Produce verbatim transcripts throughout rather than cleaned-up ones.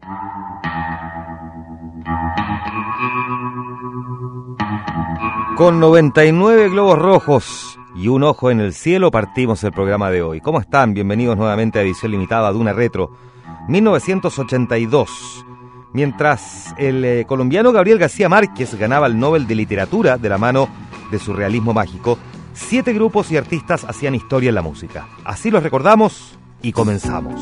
Con noventa y nueve globos rojos y un ojo en el cielo partimos el programa de hoy. ¿Cómo están? Bienvenidos nuevamente a Edición Limitada de una Retro mil novecientos ochenta y dos. Mientras el eh, colombiano Gabriel García Márquez ganaba el Nobel de Literatura de la mano de su realismo mágico, siete grupos y artistas hacían historia en la música. Así los recordamos y comenzamos.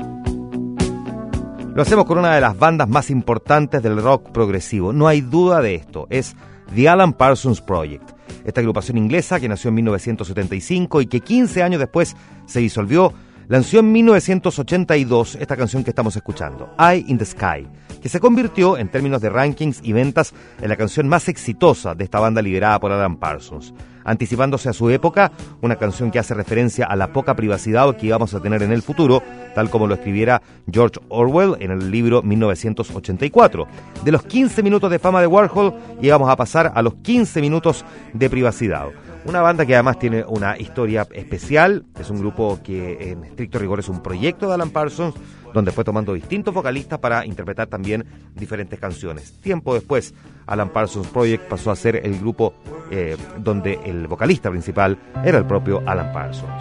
Lo hacemos con una de las bandas más importantes del rock progresivo. No hay duda de esto. Es The Alan Parsons Project. Esta agrupación inglesa que nació en mil novecientos setenta y cinco y que quince años después se disolvió, lanzó en mil novecientos ochenta y dos esta canción que estamos escuchando, Eye in the Sky, que se convirtió en términos de rankings y ventas en la canción más exitosa de esta banda liderada por Alan Parsons. Anticipándose a su época, una canción que hace referencia a la poca privacidad que íbamos a tener en el futuro, tal como lo escribiera George Orwell en el libro mil novecientos ochenta y cuatro. De los quince minutos de fama de Warhol, íbamos a pasar a los quince minutos de privacidad. Una banda que además tiene una historia especial, es un grupo que en estricto rigor es un proyecto de Alan Parsons, donde fue tomando distintos vocalistas para interpretar también diferentes canciones. Tiempo después, Alan Parsons Project pasó a ser el grupo eh, donde el vocalista principal era el propio Alan Parsons.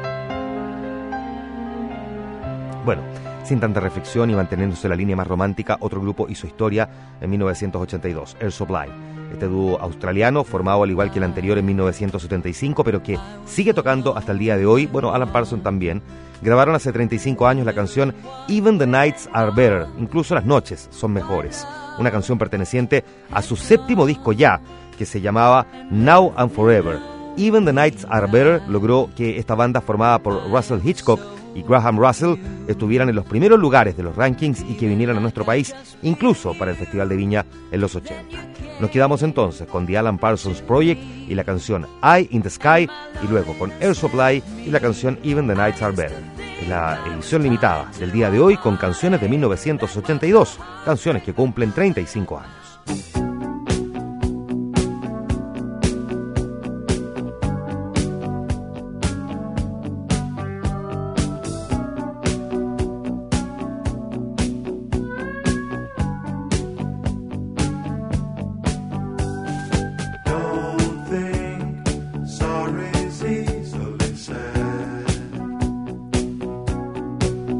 Bueno, sin tanta reflexión y manteniéndose la línea más romántica, otro grupo hizo historia en mil novecientos ochenta y dos, Air Supply. Este dúo australiano, formado al igual que el anterior en mil novecientos setenta y cinco, pero que sigue tocando hasta el día de hoy, bueno, Alan Parsons también, grabaron hace treinta y cinco años la canción Even the Nights Are Better, incluso las noches son mejores, una canción perteneciente a su séptimo disco ya, que se llamaba Now and Forever. Even the Nights Are Better logró que esta banda formada por Russell Hitchcock y Graham Russell estuvieran en los primeros lugares de los rankings y que vinieran a nuestro país, incluso para el Festival de Viña en los ochenta. Nos quedamos entonces con The Alan Parsons Project y la canción Eye in the Sky, y luego con Air Supply y la canción Even the Nights Are Better. Es la edición limitada del día de hoy con canciones de mil novecientos ochenta y dos, canciones que cumplen treinta y cinco años.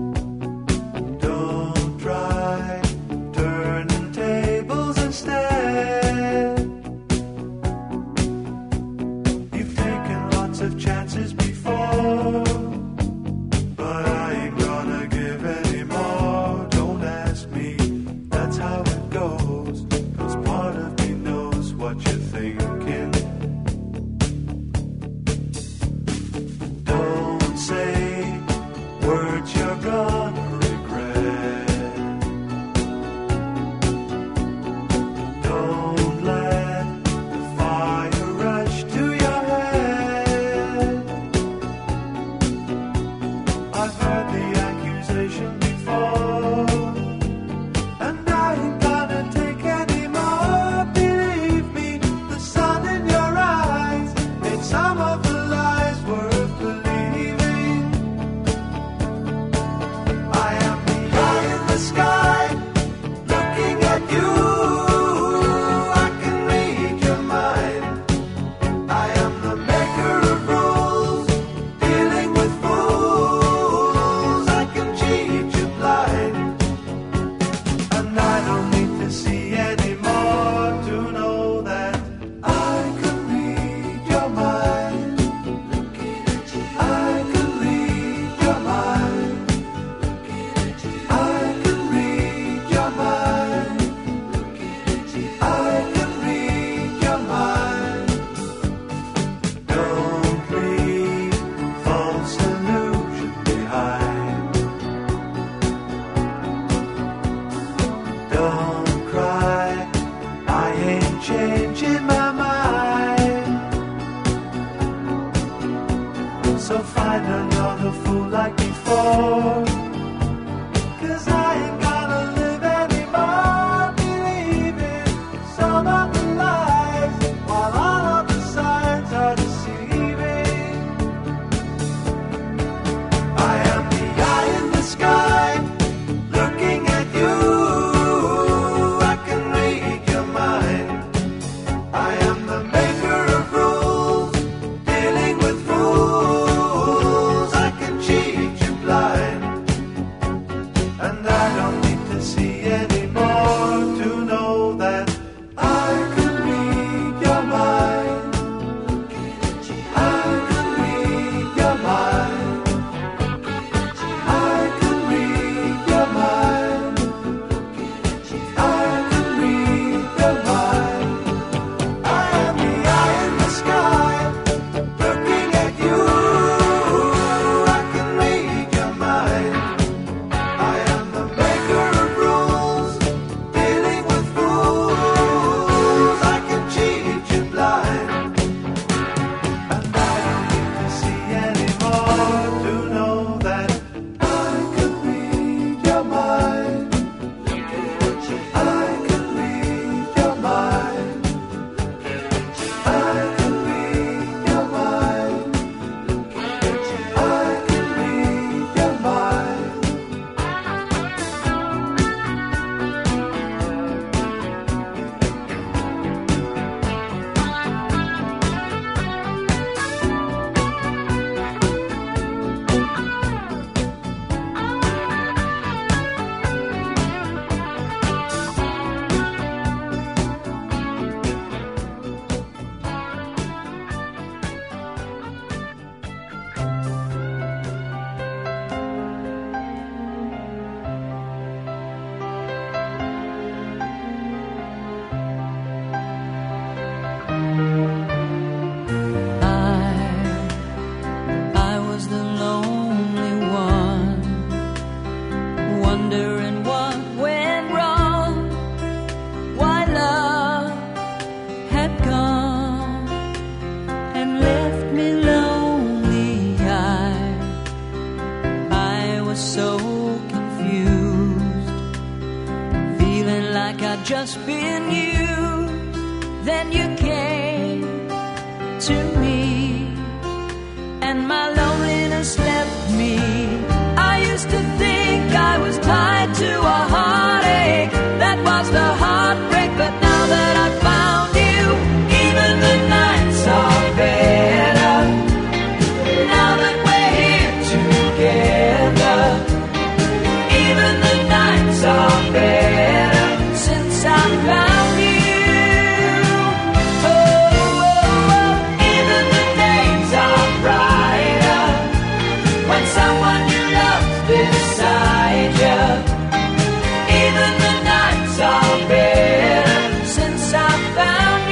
Don't try turning tables instead. like I'd just been you. Then you came to me, and my loneliness left me. I used to think I was tied to a heartache. That was the heartbreak, but now that I found you, even the nights are better. Now that we're here together, even the nights are better since I found you. Oh, oh, oh, even the days are brighter when someone you love beside you. Even the nights are better since I found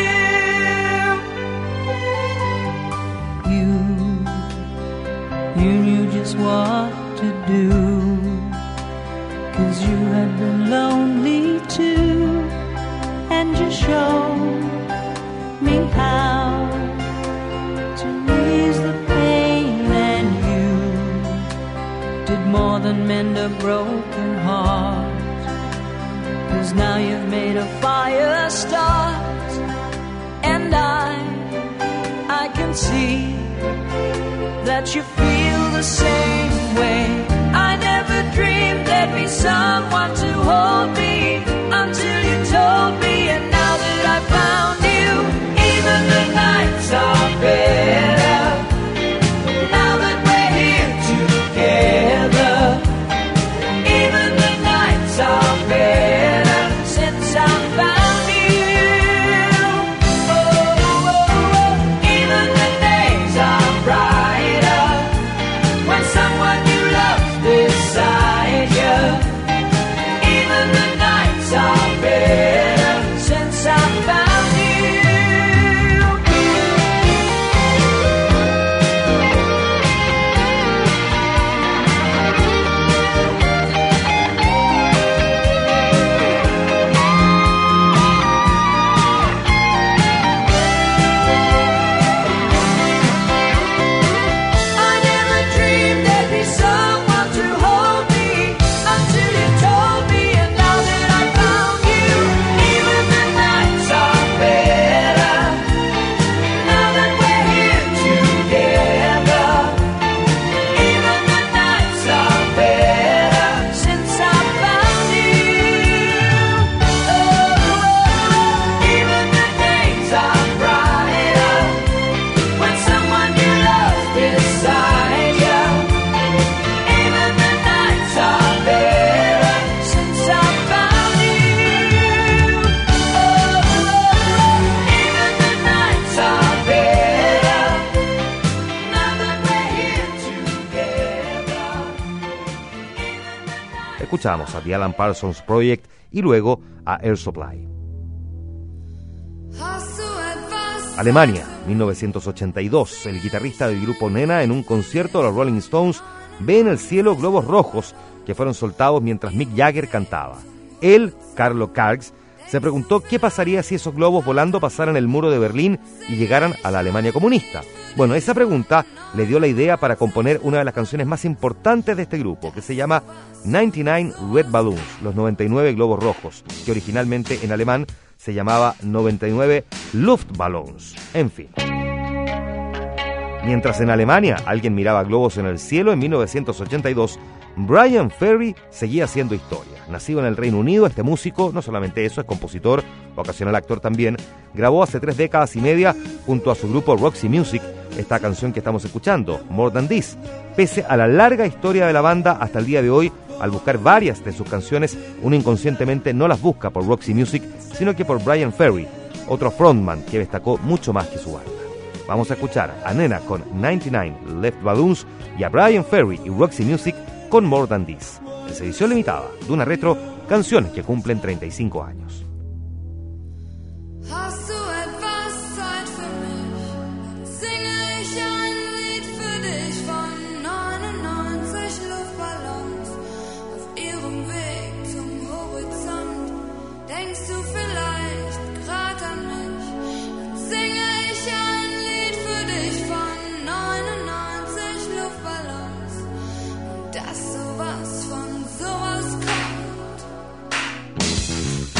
you. You, you knew just what to do, 'cause you had been lonely too, and you showed me how to ease the pain, and you did more than mend a broken heart, 'cause now you've made a fire start, and I, I can see that you feel the same way. I never dreamed there'd be someone to hold me until you told me, and now that I found you, even the nights are better. Now that we're here together, even the nights are better since I found you. Oh, oh, oh, even the days are brighter when someone you love beside you. Even the nights are better since I found you. I never dreamed there'd be someone to hold me until you told me, and now that I found you, even the nights are better. Now that we're here together, even the nights are better since I found you. Oh, even the days are brighter when someone you love beside you. Even the nights are better since I found you. Oh, even the nights are better now that we're here together. Escuchamos a The Alan Parsons Project y luego a Air Supply. Alemania, mil novecientos ochenta y dos. El guitarrista del grupo Nena, en un concierto de los Rolling Stones, ve en el cielo globos rojos que fueron soltados mientras Mick Jagger cantaba. Él, Carlo Kargs, se preguntó qué pasaría si esos globos volando pasaran el muro de Berlín y llegaran a la Alemania comunista. Bueno, esa pregunta le dio la idea para componer una de las canciones más importantes de este grupo, que se llama noventa y nueve Red Balloons, los noventa y nueve globos rojos, que originalmente en alemán se llamaba noventa y nueve Luftballons. En fin. Mientras en Alemania alguien miraba globos en el cielo, en mil novecientos ochenta y dos, Bryan Ferry seguía haciendo historia. Nacido en el Reino Unido, este músico, no solamente eso, es compositor, ocasional actor también, grabó hace tres décadas y media, junto a su grupo Roxy Music, esta canción que estamos escuchando, More Than This. Pese a la larga historia de la banda, hasta el día de hoy, al buscar varias de sus canciones, uno inconscientemente no las busca por Roxy Music, sino que por Bryan Ferry, otro frontman que destacó mucho más que su banda. Vamos a escuchar a Nena con noventa y nueve Left Balloons y a Bryan Ferry y Roxy Music con More Than This. Es edición limitada de una retro, canciones que cumplen treinta y cinco años. Hast du etwas Zeit für mich? Singe ich ein Lied für dich von neunundneunzig Luftballons auf ihrem Weg zum Horizont. Denkst du vielleicht grad an mich? Dann singe ich ein Lied für dich von neunundneunzig Luftballons und dass sowas von sowas kommt.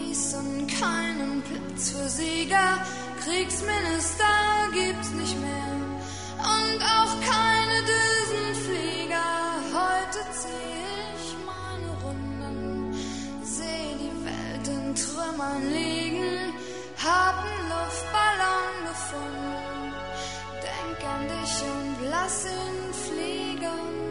Paris und keinen Platz für Sieger. Kriegsminister gibt's nicht mehr und auch keine Düsenflieger. Heute zieh ich meine Runden, seh die Welt in Trümmern liegen, hab einen Luftballon gefunden, denk an dich und lass ihn fliegen.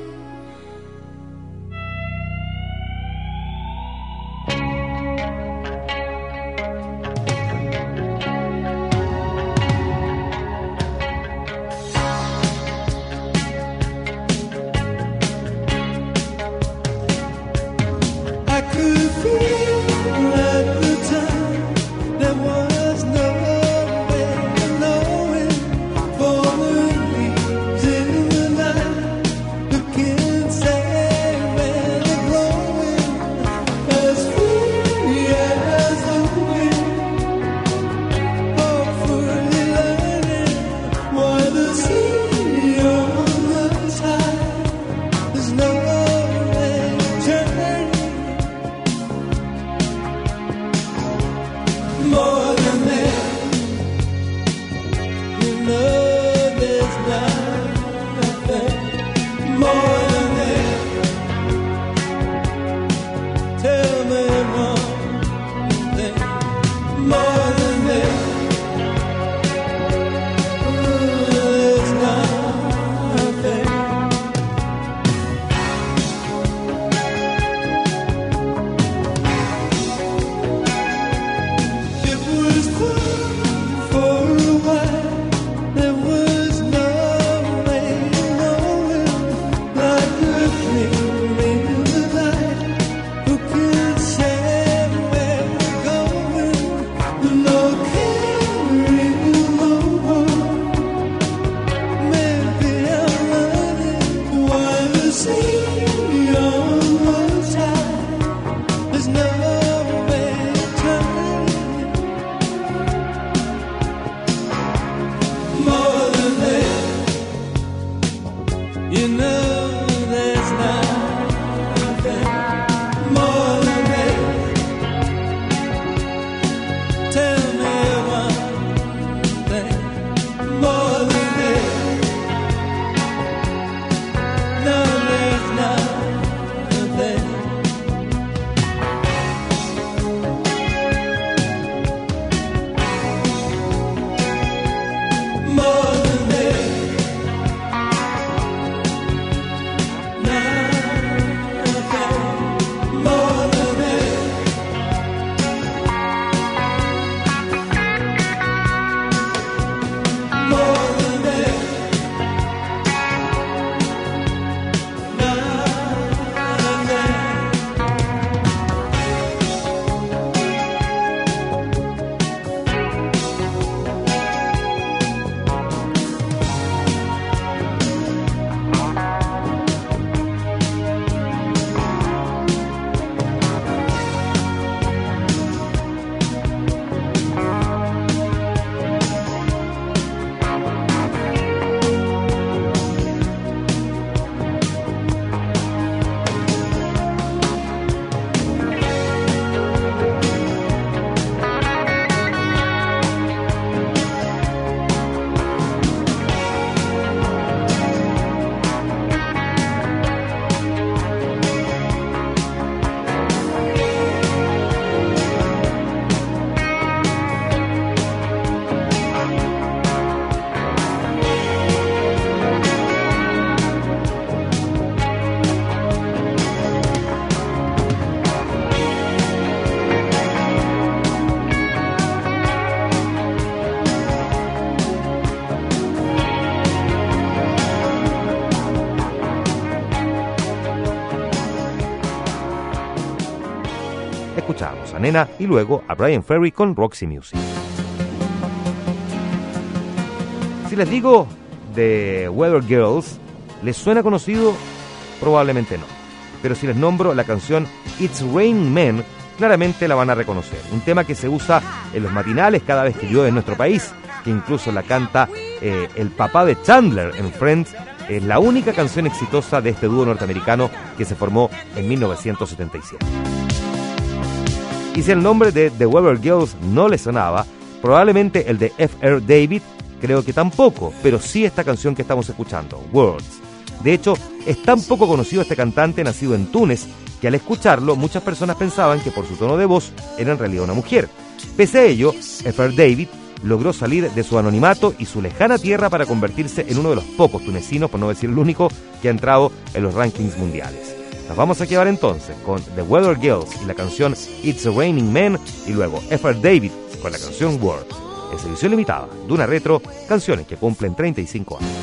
Escuchamos a Nena y luego a Bryan Ferry con Roxy Music. Si les digo The Weather Girls, ¿les suena conocido? Probablemente no. Pero si les nombro la canción It's Raining Men, claramente la van a reconocer. Un tema que se usa en los matinales cada vez que llueve en nuestro país, que incluso la canta eh, el papá de Chandler en Friends. Es la única canción exitosa de este dúo norteamericano que se formó en mil novecientos setenta y siete. Y si el nombre de The Weather Girls no le sonaba, probablemente el de F R David creo que tampoco, pero sí esta canción que estamos escuchando, Words. De hecho, es tan poco conocido este cantante nacido en Túnez que al escucharlo muchas personas pensaban que por su tono de voz era en realidad una mujer. Pese a ello, F R David logró salir de su anonimato y su lejana tierra para convertirse en uno de los pocos tunecinos, por no decir el único, que ha entrado en los rankings mundiales. Nos vamos a quedar entonces con The Weather Girls y la canción It's a Raining Man, y luego F R David con la canción Words. Es edición limitada de una retro, canciones que cumplen treinta y cinco años.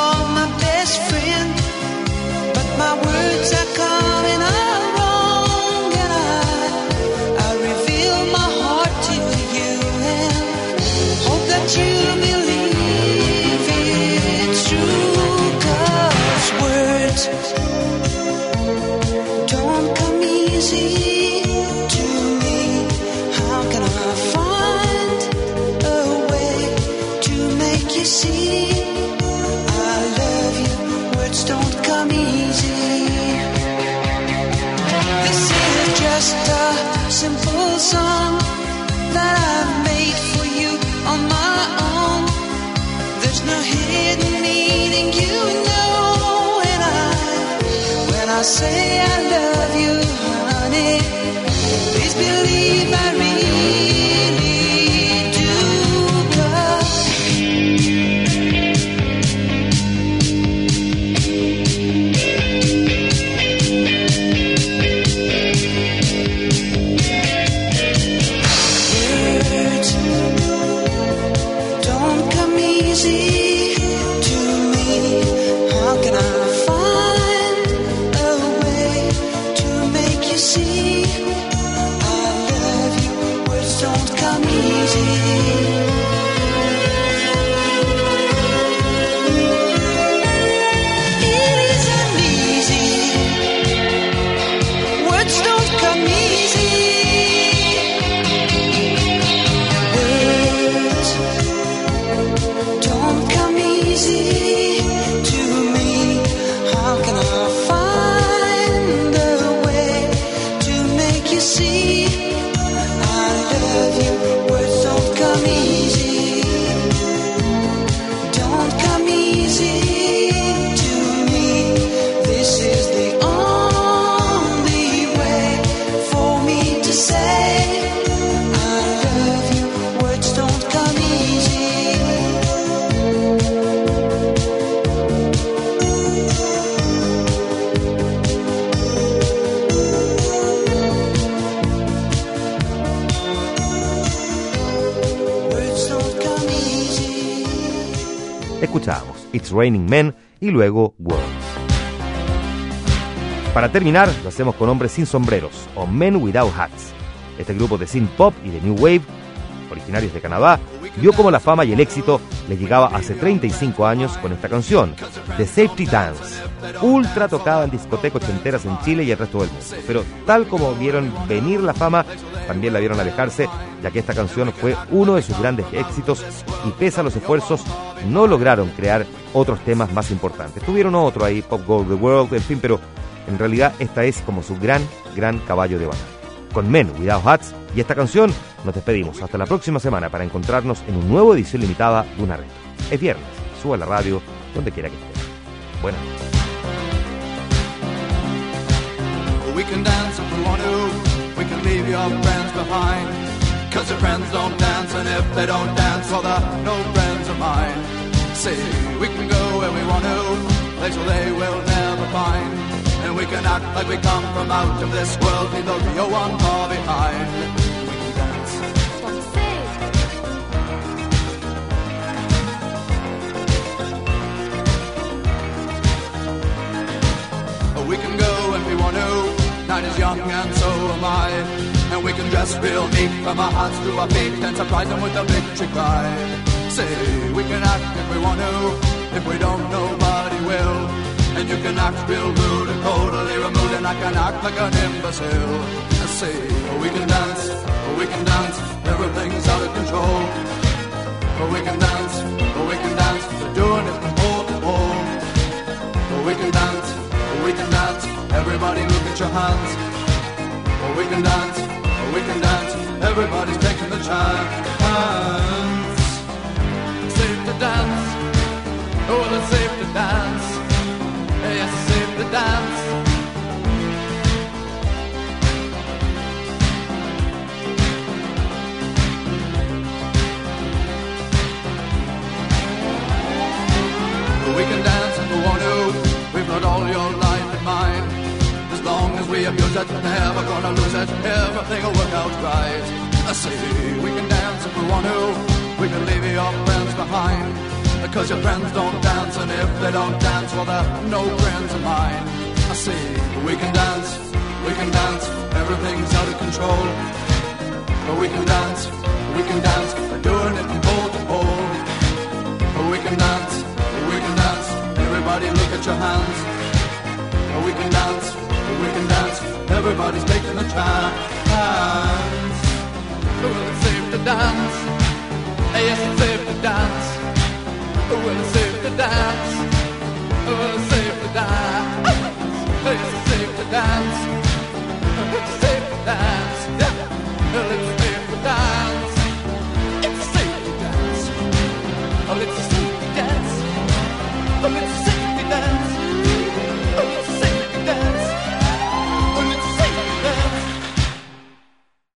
My words are coming out wrong. easy to me. How can I find a way to make you see I love you? Words don't come easy. This is just a simple song that I made for you on my own. There's no hidden meaning, you know when I, when I say I love you, honey, please believe I really do. 'Cause words don't come easy to me. How can I find a way to make you see I love you? Words don't come easy. It isn't easy. Words don't come easy. Words don't come easy to me. How can I find a way to make you see I love you? Words don't come easy. Don't come easy to me. This is the only way for me to say I love you. Words don't come easy. Words don't come easy. Escuchábamos It's Raining Men y luego Words. Para terminar, lo hacemos con Hombres Sin Sombreros, o Men Without Hats. Este grupo de synth pop y de new wave, originarios de Canadá, vio como la fama y el éxito les llegaba hace treinta y cinco años con esta canción, The Safety Dance, ultra tocada en discotecas ochenteras en Chile y el resto del mundo. Pero tal como vieron venir la fama, también la vieron alejarse, ya que esta canción fue uno de sus grandes éxitos y pese a los esfuerzos, no lograron crear otros temas más importantes. Tuvieron otro ahí, Pop Goes the World, en fin, pero en realidad esta es como su gran, gran caballo de batalla. Con Men Without Hats y esta canción nos despedimos hasta la próxima semana para encontrarnos en una nueva edición limitada de Una Red. Es viernes, suba la radio donde quiera que esté. Buenas noches. We can dance if we want to, we can leave your friends behind. Cause your friends don't dance, and if they don't dance, well they're no friends of mine. See, we can go where we want to, place where they will never find. And we can act like we come from out of this world, leave the real one far behind. We can dance. Oh, we can go if we want to, night is young and so am I. And we can dress real neat from our hearts to our feet and surprise them with a victory cry. Say, we can act if we want to, if we don't, nobody will. And you can act real rude and totally removed, and I can act like an imbecile. Let's see, oh, we can dance, oh, we can dance, everything's out of control. Oh, we can dance, oh, we can dance, we're doing it from pole to pole. Oh, we can dance, oh, we can dance, everybody look at your hands. Oh, we can dance, oh, we can dance, everybody's taking the chance. Safe to dance, oh, it's safe to dance. Yes, it's safe to dance. We can dance if we want to, we've got all your life in mind. As long as we abuse it, never gonna lose it, everything will work out right. I say, we can dance if we want to, we can leave your friends behind. Because your friends don't dance, and if they don't dance, well they're no friends of mine. I say, we can dance, we can dance, everything's out of control. But we can dance, we can dance, we're doing it from pole to pole. But we can dance, we can dance, everybody look at your hands. But we can dance, we can dance. chance. Everybody's taking a chance. Well, it's safe to dance. Yes, it's safe to dance. Well, it's safe to dance. Well, it's safe to dance. Yes, it's safe to dance.